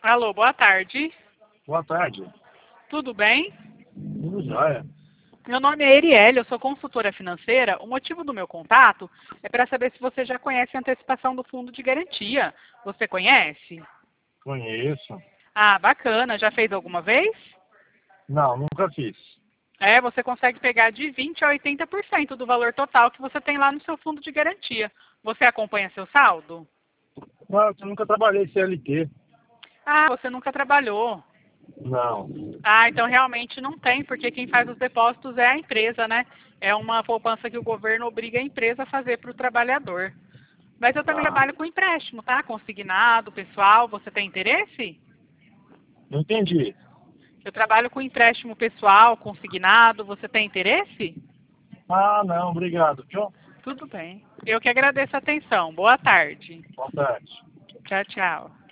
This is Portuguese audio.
Alô, boa tarde. Boa tarde. Tudo bem? Tudo jóia. Meu nome é Erielle, eu sou consultora financeira. O motivo do meu contato é para saber se você já conhece a antecipação do fundo de garantia. Você conhece? Conheço. Ah, bacana. Já fez alguma vez? Não, nunca fiz. É, você consegue pegar de 20% a 80% do valor total que você tem lá no seu fundo de garantia. Você acompanha seu saldo? Não, eu nunca trabalhei CLT. Ah, você nunca trabalhou. Não. Ah, então realmente não tem, porque quem faz os depósitos é a empresa, né? É uma poupança que o governo obriga a empresa a fazer para o trabalhador. Mas eu também Tá. trabalho com empréstimo, tá? Consignado, pessoal. Você tem interesse? Não entendi. Eu trabalho com empréstimo pessoal, consignado. Você tem interesse? Ah, não, obrigado, viu? Tudo bem. Eu que agradeço a atenção. Boa tarde. Boa tarde. Tchau, tchau.